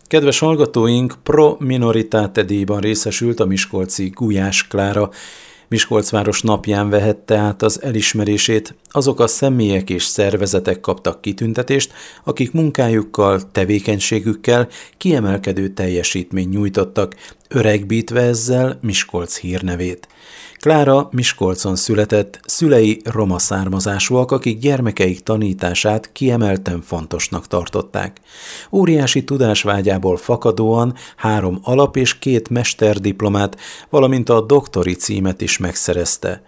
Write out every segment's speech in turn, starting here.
Kedves hallgatóink, Pro Minoritate díjban részesült a miskolci Gulyás Klára. Miskolcváros napján vehette át az elismerését. Azok a személyek és szervezetek kaptak kitüntetést, akik munkájukkal, tevékenységükkel kiemelkedő teljesítményt nyújtottak, öregbítve ezzel Miskolc hírnevét. Klára Miskolcon született, szülei roma származásúak, akik gyermekeik tanítását kiemelten fontosnak tartották. Óriási tudásvágyából fakadóan 3 alap- és 2 mesterdiplomát, valamint a doktori címet is megszerezte.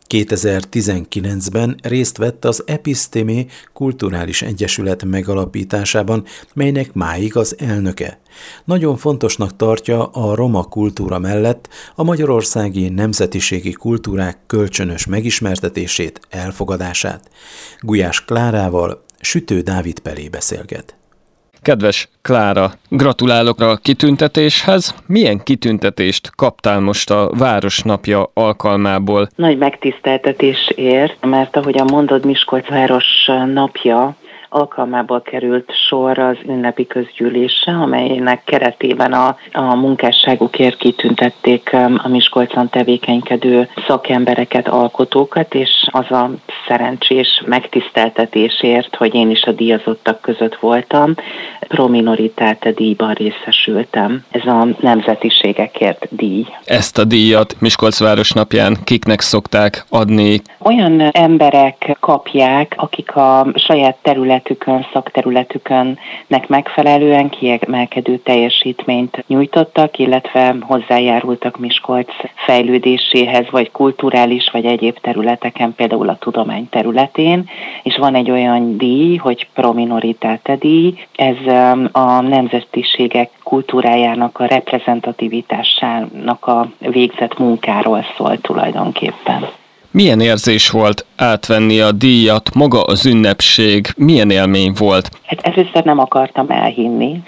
2019-ben részt vett az Episztémé Kulturális Egyesület megalapításában, melynek máig az elnöke. Nagyon fontosnak tartja a roma kultúra mellett a magyarországi nemzetiségi kultúrák kölcsönös megismertetését, elfogadását. Gulyás Klárával Sütő Dávid Pelé beszélget. Kedves Klára, gratulálok a kitüntetéshez. Milyen kitüntetést kaptál most a Városnapja alkalmából? Nagy megtiszteltetés ért, mert ahogyan mondod, Miskolc Város napja alkalmából került sor az ünnepi közgyűlésre, amelynek keretében a munkásságukért kitüntették a Miskolcon tevékenykedő szakembereket, alkotókat, és az a szerencsés megtiszteltetésért, hogy én is a díjazottak között voltam, Pro Minoritate díjban részesültem. Ez a nemzetiségekért díj. Ezt a díjat Miskolcváros napján kiknek szokták adni? Olyan emberek kapják, akik a saját területükön, szakterületükönnek megfelelően kiemelkedő teljesítményt nyújtottak, illetve hozzájárultak Miskolc fejlődéséhez, vagy kulturális, vagy egyéb területeken, például a tudomány területén. És van egy olyan díj, hogy Pro Minoritate díj, ez a nemzetiségek kultúrájának a reprezentativitásának a végzett munkáról szól tulajdonképpen. Milyen érzés volt átvenni a díjat, maga az ünnepség, milyen élmény volt? Hát először nem akartam elhinni,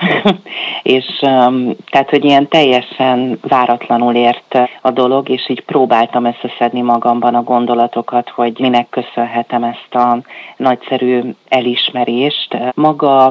és tehát, hogy ilyen teljesen váratlanul ért a dolog, és így próbáltam összeszedni magamban a gondolatokat, hogy minek köszönhetem ezt a nagyszerű elismerést. Maga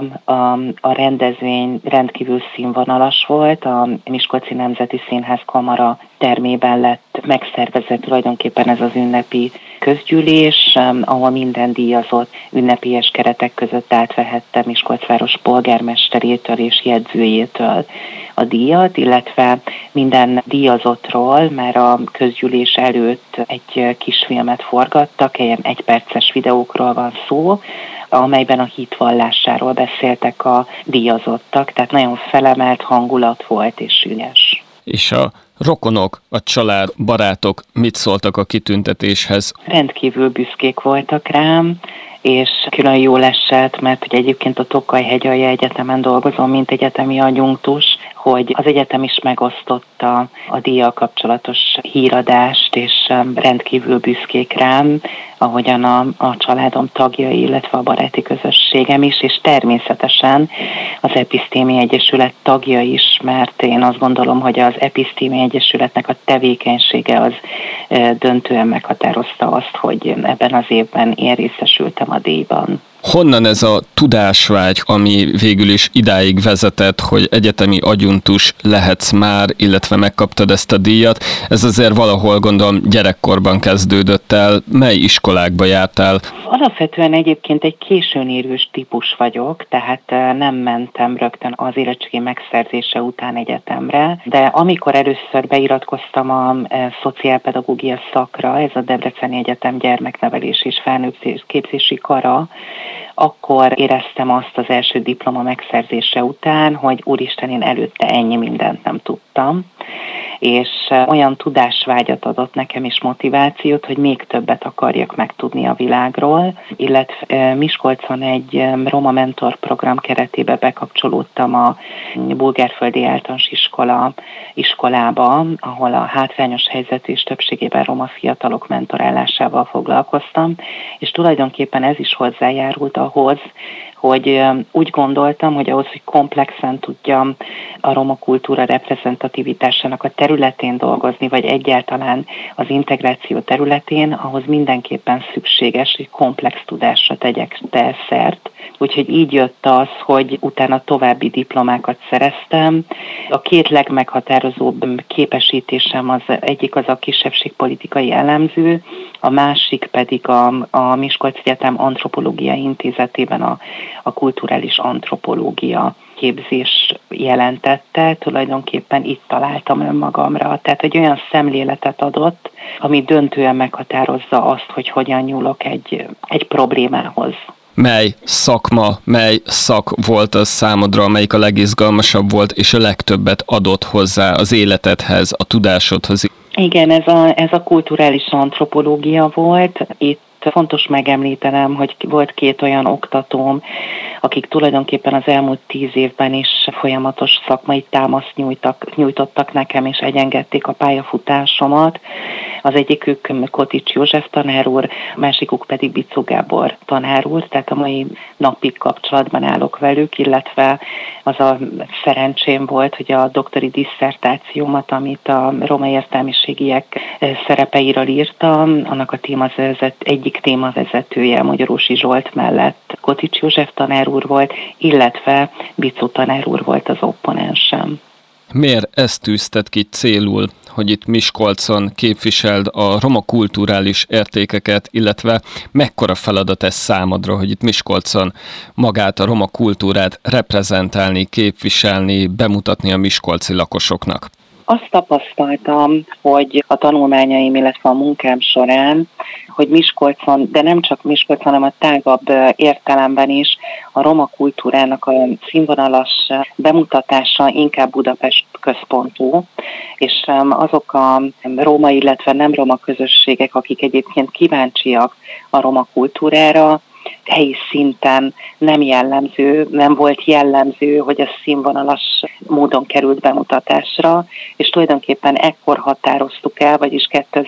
a rendezvény rendkívül színvonalas volt, a Miskolci Nemzeti Színház Kamara termében lett megszervezett tulajdonképpen ez az ünnepi közgyűlés, ahol minden díjazott ünnepélyes keretek között átvehette Miskolcváros polgármesterétől és jegyzőjétől a díjat, illetve minden díjazottról már a közgyűlés előtt egy kisfilmet forgattak, 1 perces videókról van szó, amelyben a hitvallásáról beszéltek a díjazottak, tehát nagyon felemelt hangulat volt és ügyes. És a rokonok, a család, barátok mit szóltak a kitüntetéshez? Rendkívül büszkék voltak rám, és külön jól esett, mert ugye egyébként a Tokaj-Hegyalja Egyetemen dolgozom, mint egyetemi adjunktus, hogy az egyetem is megosztotta a díjjal kapcsolatos híradást, és rendkívül büszkék rám, ahogyan a családom tagjai, illetve a baráti közösségem is, és természetesen az Episztémé Egyesület tagja is, mert én azt gondolom, hogy az Episztémé Egyesületnek a tevékenysége az döntően meghatározta azt, hogy ebben az évben én részesültem a díjban. Honnan ez a tudásvágy, ami végül is idáig vezetett, hogy egyetemi adjunktus lehetsz már, illetve megkaptad ezt a díjat? Ez azért valahol, gondolom, gyerekkorban kezdődött el. Mely iskolákba jártál? Alapvetően egyébként egy későn érős típus vagyok, tehát nem mentem rögtön az érettségi megszerzése után egyetemre, de amikor először beiratkoztam a szociálpedagógia szakra, ez a Debreceni Egyetem gyermeknevelés és felnőttképzési kara, akkor éreztem azt az első diploma megszerzése után, hogy úristen, én előtte ennyi mindent nem tudtam, és olyan tudásvágyat adott nekem is motivációt, hogy még többet akarjak megtudni a világról, illetve Miskolcon egy Roma Mentor program keretébe bekapcsolódtam a Bulgárföldi Általános iskolába, ahol a hátrányos helyzetű és többségében roma fiatalok mentorálásával foglalkoztam, és tulajdonképpen ez is hozzájárult ahhoz, hogy úgy gondoltam, hogy ahhoz, hogy komplexen tudjam a roma kultúra reprezentativitásának a területén dolgozni, vagy egyáltalán az integráció területén, ahhoz mindenképpen szükséges, hogy komplex tudásra tegyek szert. Úgyhogy így jött az, hogy utána további diplomákat szereztem. A két legmeghatározóbb képesítésem az egyik az a kisebbségpolitikai elemző, a másik pedig a Miskolci Egyetem Antropológiai Intézetében a kulturális antropológia képzés jelentette. Tulajdonképpen itt találtam önmagamra. Tehát egy olyan szemléletet adott, ami döntően meghatározza azt, hogy hogyan nyúlok egy problémához. Mely szakma, mely szak volt az számodra, amelyik a legizgalmasabb volt, és a legtöbbet adott hozzá az életedhez, a tudásodhoz? Igen, ez a kulturális antropológia volt. Itt fontos megemlítenem, hogy volt két olyan oktatóm, akik tulajdonképpen az elmúlt 10 évben is folyamatos szakmai támaszt nyújtottak nekem, és egyengedték a pályafutásomat. Az egyikük Kotics József tanár úr, másikuk pedig Bicó Gábor tanár úr, tehát a mai napig kapcsolatban állok velük, illetve az a szerencsém volt, hogy a doktori disszertációmat, amit a roma értelmiségiek szerepeiről írtam, annak a egyik témavezetője Magyarósi Zsolt mellett Kotics József tanár úr volt, illetve Bicó tanár úr volt az opponensem. Miért ezt tűzted ki célul, hogy itt Miskolcon képviseld a roma kulturális értékeket, illetve mekkora feladat ez számodra, hogy itt Miskolcon magát a roma kultúrát reprezentálni, képviselni, bemutatni a miskolci lakosoknak? Azt tapasztaltam, hogy a tanulmányaim, illetve a munkám során, hogy Miskolcon, de nem csak Miskolcon, hanem a tágabb értelemben is a roma kultúrának a színvonalas bemutatása inkább Budapest központú, és azok a roma, illetve nem roma közösségek, akik egyébként kíváncsiak a roma kultúrára, helyi szinten nem volt jellemző, hogy a színvonalas módon került bemutatásra, és tulajdonképpen ekkor határoztuk el, vagyis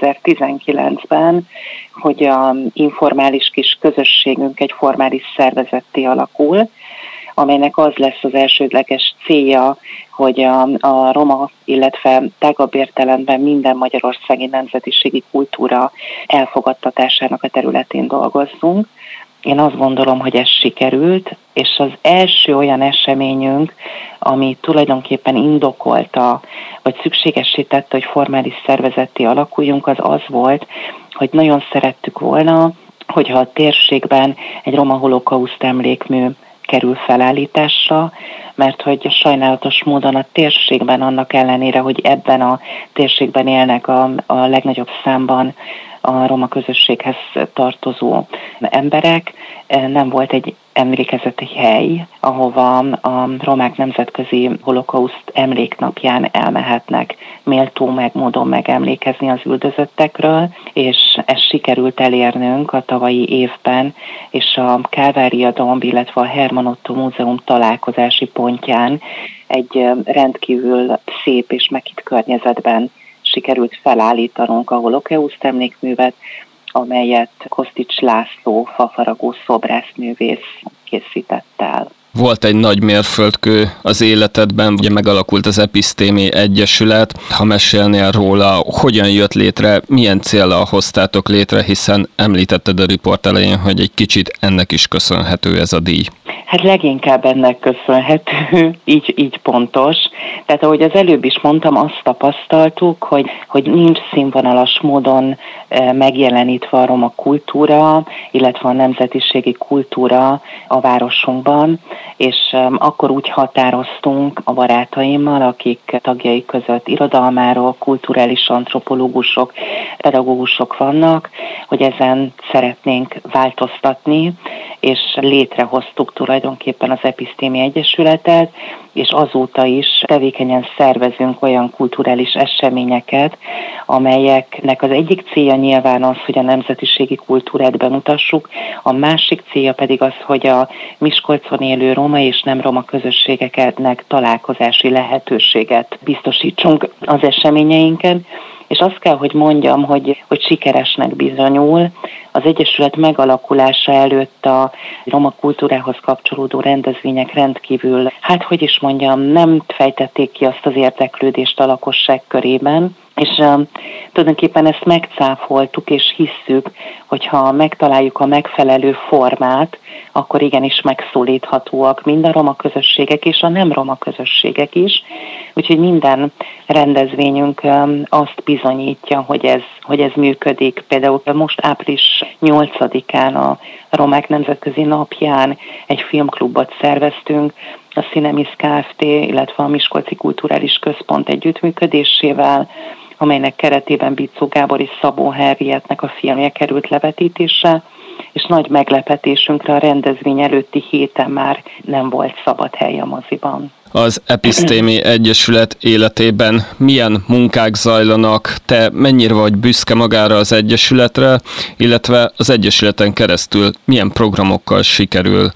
2019-ben, hogy a informális kis közösségünk egy formális szervezetté alakul, amelynek az lesz az elsődleges célja, hogy a roma, illetve tágabb értelemben minden magyarországi nemzetiségi kultúra elfogadtatásának a területén dolgozzunk. Én azt gondolom, hogy ez sikerült, és az első olyan eseményünk, ami tulajdonképpen indokolta, vagy szükségessé tette, hogy formális szervezetté alakuljunk, az volt, hogy nagyon szerettük volna, hogyha a térségben egy roma holokauszt emlékmű kerül felállításra, mert hogy sajnálatos módon a térségben, annak ellenére, hogy ebben a térségben élnek a legnagyobb számban a roma közösséghez tartozó emberek, nem volt egy emlékezeti hely, ahova a romák nemzetközi holokauszt emléknapján elmehetnek méltó módon megemlékezni az üldözöttekről, és ezt sikerült elérnünk a tavalyi évben, és a Kálvária Domb, illetve a Herman Ottó Múzeum találkozási pontján egy rendkívül szép és meghitt környezetben sikerült felállítanunk a holokauszt emlékművet, amelyet Kosztics László fafaragó szobrászművész készített el. Volt egy nagy mérföldkő az életedben, ugye megalakult az Episztémi Egyesület. Ha mesélnél róla, hogyan jött létre, milyen céllal hoztátok létre, hiszen említetted a riport elején, hogy egy kicsit ennek is köszönhető ez a díj. Hát leginkább ennek köszönhető, így pontos. Tehát ahogy az előbb is mondtam, azt tapasztaltuk, hogy nincs színvonalas módon megjelenítve a roma kultúra, illetve a nemzetiségi kultúra a városunkban, és akkor úgy határoztunk a barátaimmal, akik tagjai között irodalmárok, kulturális antropológusok, pedagógusok vannak, hogy ezen szeretnénk változtatni, és létrehoztuk tulajdonképpen az Episztémi Egyesületet, és azóta is tevékenyen szervezünk olyan kulturális eseményeket, amelyeknek az egyik célja nyilván az, hogy a nemzetiségi kultúrát bemutassuk, a másik célja pedig az, hogy a Miskolcon élő roma és nem roma közösségeknek találkozási lehetőséget biztosítsunk az eseményeinken, És azt kell, hogy mondjam, hogy sikeresnek bizonyul. Az Egyesület megalakulása előtt a roma kultúrához kapcsolódó rendezvények rendkívül, nem fejtették ki azt az érdeklődést a lakosság körében, és tulajdonképpen ezt megcáfoltuk, és hisszük, hogyha megtaláljuk a megfelelő formát, akkor igenis megszólíthatóak mind a roma közösségek és a nem roma közösségek is. Úgyhogy minden rendezvényünk azt bizonyítja, hogy ez működik. Például most április 8-án a Romák Nemzetközi Napján egy filmklubot szerveztünk, a Cinemis Kft., illetve a Miskolci Kulturális Központ együttműködésével, amelynek keretében Bicó Gábor és Szabó Henrietnek a filmje került levetítésre, és nagy meglepetésünkre a rendezvény előtti héten már nem volt szabad hely a moziban. Az Episztémi Egyesület életében milyen munkák zajlanak? Te mennyire vagy büszke magára az Egyesületre, illetve az Egyesületen keresztül milyen programokkal sikerül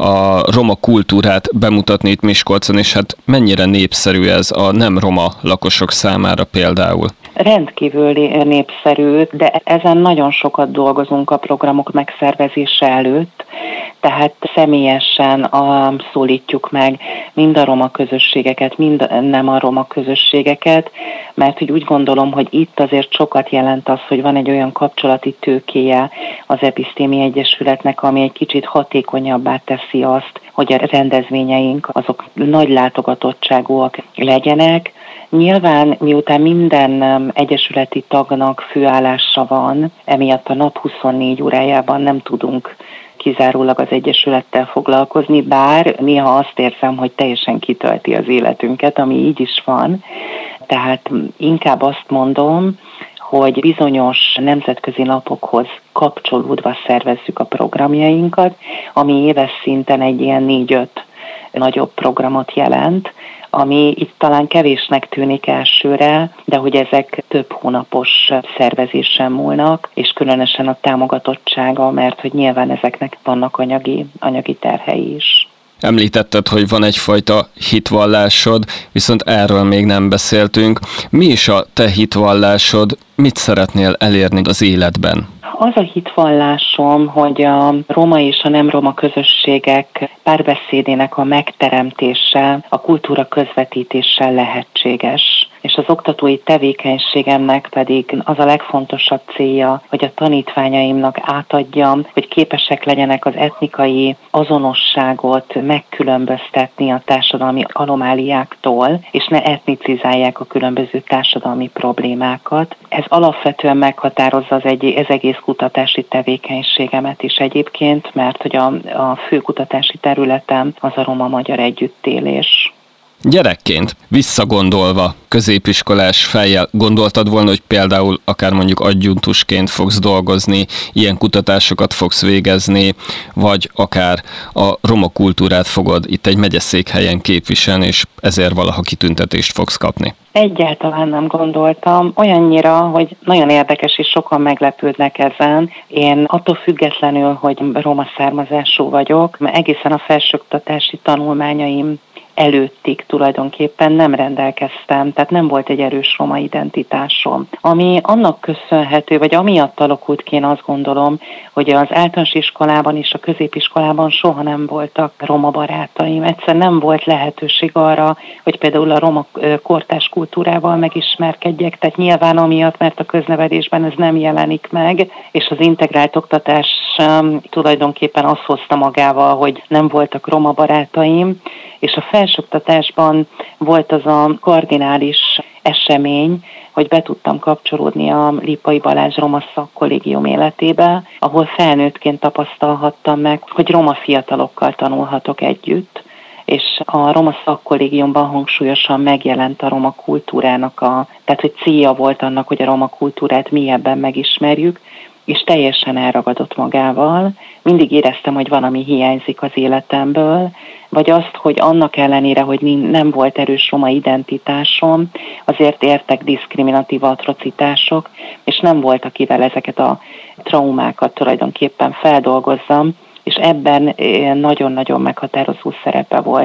a roma kultúrát bemutatni itt Miskolcon, és hát mennyire népszerű ez a nem roma lakosok számára például? Rendkívül népszerű, de ezen nagyon sokat dolgozunk a programok megszervezése előtt, tehát személyesen szólítjuk meg mind a roma közösségeket, mind nem a roma közösségeket, mert hogy úgy gondolom, hogy itt azért sokat jelent az, hogy van egy olyan kapcsolati tőkéje az Episztémi Egyesületnek, ami egy kicsit hatékonyabbá teszi azt, hogy a rendezvényeink azok nagy látogatottságúak legyenek. Nyilván, miután minden egyesületi tagnak főállása van, emiatt a nap 24 órájában nem tudunk kizárólag az Egyesülettel foglalkozni, bár néha azt érzem, hogy teljesen kitölti az életünket, ami így is van. Tehát inkább azt mondom, hogy bizonyos nemzetközi napokhoz kapcsolódva szervezzük a programjainkat, ami éves szinten egy ilyen 4-5 nagyobb programot jelent, ami itt talán kevésnek tűnik elsőre, de hogy ezek több hónapos szervezésen múlnak, és különösen a támogatottsága, mert hogy nyilván ezeknek vannak anyagi terhei is. Említetted, hogy van egyfajta hitvallásod, viszont erről még nem beszéltünk. Mi is a te hitvallásod? Mit szeretnél elérni az életben? Az a hitvallásom, hogy a roma és a nem roma közösségek párbeszédének a megteremtése, a kultúra közvetítéssel lehetséges. És az oktatói tevékenységemnek pedig az a legfontosabb célja, hogy a tanítványaimnak átadjam, hogy képesek legyenek az etnikai azonosságot megkülönböztetni a társadalmi anomáliáktól, és ne etnicizálják a különböző társadalmi problémákat. Ez alapvetően meghatározza az egész kutatási tevékenységemet is egyébként, mert hogy a fő kutatási területem az a roma-magyar együttélés. Gyerekként, visszagondolva, középiskolás fejjel gondoltad volna, hogy például akár mondjuk adjuntusként fogsz dolgozni, ilyen kutatásokat fogsz végezni, vagy akár a roma kultúrát fogod itt egy megyeszékhelyen képviselni, és ezért valaha kitüntetést fogsz kapni? Egyáltalán nem gondoltam. Olyannyira, hogy nagyon érdekes, és sokan meglepődnek ezen. Én attól függetlenül, hogy roma származású vagyok, egészen a felsőoktatási tanulmányaim előttig tulajdonképpen nem rendelkeztem, tehát nem volt egy erős roma identitásom. Ami annak köszönhető, vagy amiatt alakult ki, én azt gondolom, hogy az általános iskolában és a középiskolában soha nem voltak roma barátaim. Egyszer nem volt lehetőség arra, hogy például a roma kortárs kultúrával megismerkedjek, tehát nyilván amiatt, mert a köznevelésben ez nem jelenik meg, és az integrált oktatás tulajdonképpen azt hozta magával, hogy nem voltak roma barátaim, és a felsőoktatásban volt az a kardinális esemény, hogy be tudtam kapcsolódni a Lipai Balázs Roma Szakkollégium életébe, ahol felnőttként tapasztalhattam meg, hogy roma fiatalokkal tanulhatok együtt, és a Roma Szakkollégiumban hangsúlyosan megjelent a roma kultúrának, tehát hogy célja volt annak, hogy a roma kultúrát mélyebben megismerjük, és teljesen elragadott magával. Mindig éreztem, hogy valami hiányzik az életemből, vagy azt, hogy annak ellenére, hogy nem volt erős roma identitásom, azért értek diszkriminatív atrocitások, és nem volt, akivel ezeket a traumákat tulajdonképpen feldolgozzam, és ebben nagyon-nagyon meghatározó szerepe volt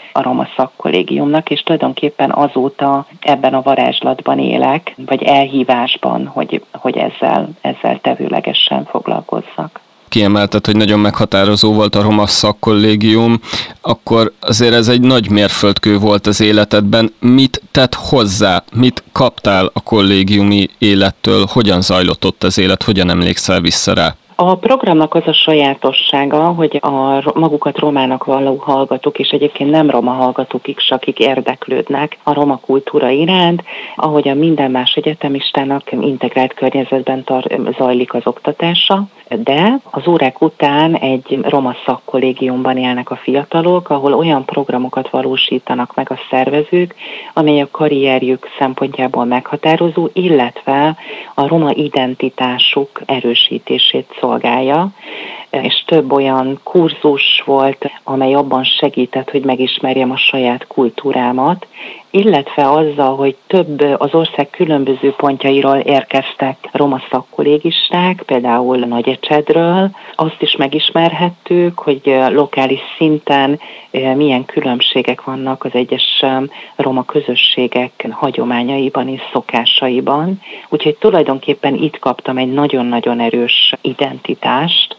a Roma Szakkollégiumnak, és tulajdonképpen azóta ebben a varázslatban élek, vagy elhívásban, hogy ezzel tevőlegesen foglalkozzak. Kiemelted, hogy nagyon meghatározó volt a Roma Szakkollégium, akkor azért ez egy nagy mérföldkő volt az életedben. Mit tett hozzá? Mit kaptál a kollégiumi élettől? Hogyan zajlott ott az élet? Hogyan emlékszel vissza rá? A programnak az a sajátossága, hogy magukat romának valló hallgatók, és egyébként nem roma hallgatók is, akik érdeklődnek a roma kultúra iránt, ahogy a minden más egyetemistának integrált környezetben zajlik az oktatása, de az órák után egy roma szakkollégiumban élnek a fiatalok, ahol olyan programokat valósítanak meg a szervezők, amely a karrierjük szempontjából meghatározó, illetve a roma identitásuk erősítését szolgálja, és több olyan kurzus volt, amely abban segített, hogy megismerjem a saját kultúrámat, illetve azzal, hogy több az ország különböző pontjairól érkeztek roma szakkollégisták, például Nagyecsedről, azt is megismerhettük, hogy lokális szinten milyen különbségek vannak az egyes roma közösségek hagyományaiban és szokásaiban. Úgyhogy tulajdonképpen itt kaptam egy nagyon-nagyon erős identitást,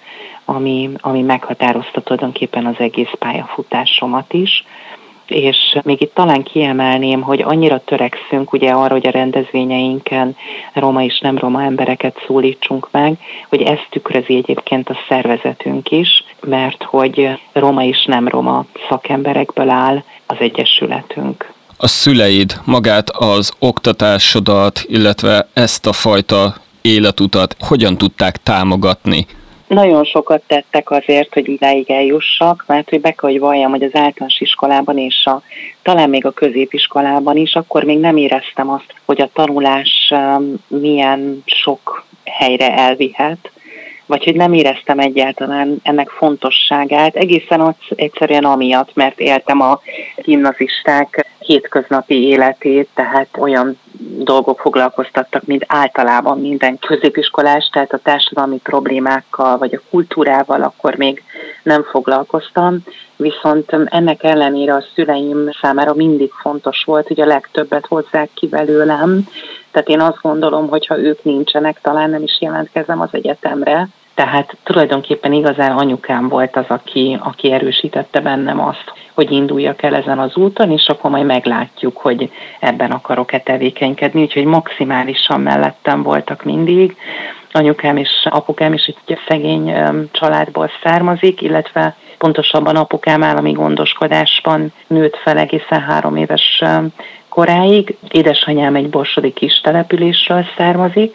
ami meghatározta tulajdonképpen az egész pályafutásomat is. És még itt talán kiemelném, hogy annyira törekszünk ugye arra, hogy a rendezvényeinken roma és nem roma embereket szólítsunk meg, hogy ezt tükrözi egyébként a szervezetünk is, mert hogy roma és nem roma szakemberekből áll az egyesületünk. A szüleid magát az oktatásodat, illetve ezt a fajta életutat hogyan tudták támogatni? Nagyon sokat tettek azért, hogy idáig eljussak, mert hogy be kell, hogy valljam, hogy az általános iskolában és talán még a középiskolában is, akkor még nem éreztem azt, hogy a tanulás milyen sok helyre elvihet, vagy hogy nem éreztem egyáltalán ennek fontosságát, egészen egyszerűen amiatt, mert éltem a gimnazisták hétköznapi életét, tehát olyan dolgok foglalkoztattak, mint általában minden középiskolás, tehát a társadalmi problémákkal, vagy a kultúrával akkor még nem foglalkoztam, viszont ennek ellenére a szüleim számára mindig fontos volt, hogy a legtöbbet hozzák ki belőlem, tehát én azt gondolom, hogy ha ők nincsenek, talán nem is jelentkezem az egyetemre. Tehát tulajdonképpen igazán anyukám volt az, aki erősítette bennem azt, hogy induljak el ezen az úton, és akkor majd meglátjuk, hogy ebben akarok-e tevékenykedni. Úgyhogy maximálisan mellettem voltak mindig. Anyukám és apukám is egy szegény családból származik, illetve pontosabban apukám állami gondoskodásban nőtt fel egészen 3 éves koráig. Édesanyám egy borsodi kis településről származik,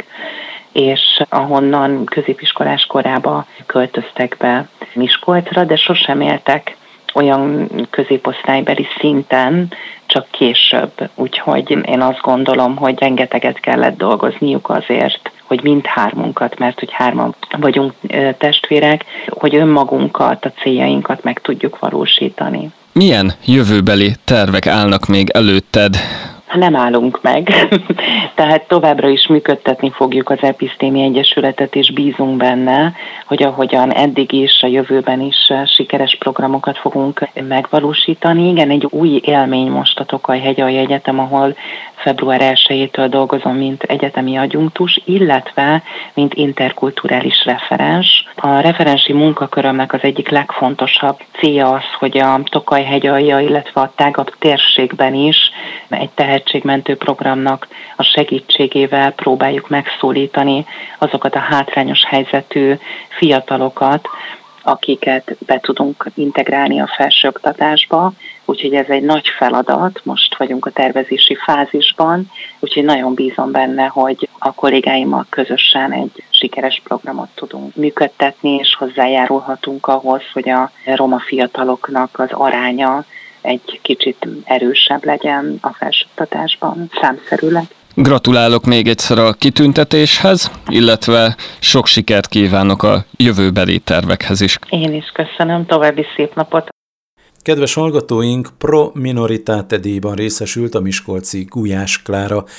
és ahonnan középiskolás korába költöztek be Miskolcra, de sosem éltek olyan középosztálybeli szinten, csak később. Úgyhogy én azt gondolom, hogy rengeteget kellett dolgozniuk azért, hogy mindhármunkat, mert hogy 3 vagyunk testvérek, hogy önmagunkat, a céljainkat meg tudjuk valósítani. Milyen jövőbeli tervek állnak még előtted? Nem állunk meg, tehát továbbra is működtetni fogjuk az Episztémi Egyesületet, és bízunk benne, hogy ahogyan eddig is, a jövőben is sikeres programokat fogunk megvalósítani. Igen, egy új élmény most a Tokaj-Hegyalja Egyetem, ahol február 1-től dolgozom, mint egyetemi adjunktus, illetve mint interkulturális referens. A referensi munkakörömnek az egyik legfontosabb célja az, hogy a Tokaj-Hegyalja, illetve a tágabb térségben is egy tehetségmentő programnak a segítségével próbáljuk megszólítani azokat a hátrányos helyzetű fiatalokat, akiket be tudunk integrálni a felsőoktatásba. Úgyhogy ez egy nagy feladat, most vagyunk a tervezési fázisban, úgyhogy nagyon bízom benne, hogy a kollégáimmal közösen egy sikeres programot tudunk működtetni, és hozzájárulhatunk ahhoz, hogy a roma fiataloknak az aránya egy kicsit erősebb legyen a felsőoktatásban számszerűleg. Gratulálok még egyszer a kitüntetéshez, illetve sok sikert kívánok a jövőbeli tervekhez is. Én is köszönöm, további szép napot! Kedves hallgatóink, Pro Minoritate díjban részesült a miskolci Gulyás Klára.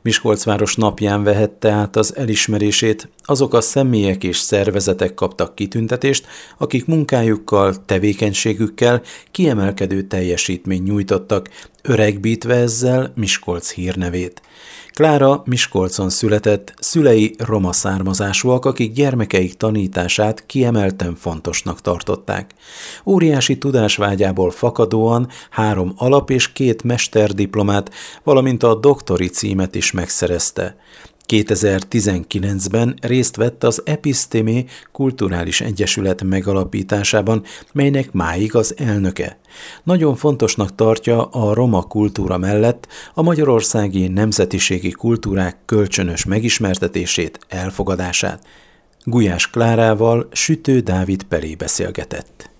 Miskolcváros napján vehette át az elismerését, azok a személyek és szervezetek kaptak kitüntetést, akik munkájukkal, tevékenységükkel kiemelkedő teljesítményt nyújtottak, öregbítve ezzel Miskolc hírnevét. Klára Miskolcon született, szülei roma származásúak, akik gyermekeik tanítását kiemelten fontosnak tartották. Óriási tudásvágyából fakadóan 3 alap- és 2 mesterdiplomát, valamint a doktori címet is megszerezte. 2019-ben részt vett az Epistémé Kulturális Egyesület megalapításában, melynek máig az elnöke. Nagyon fontosnak tartja a roma kultúra mellett a magyarországi nemzetiségi kultúrák kölcsönös megismertetését, elfogadását. Gulyás Klárával Sütő Dávid Pelé beszélgetett.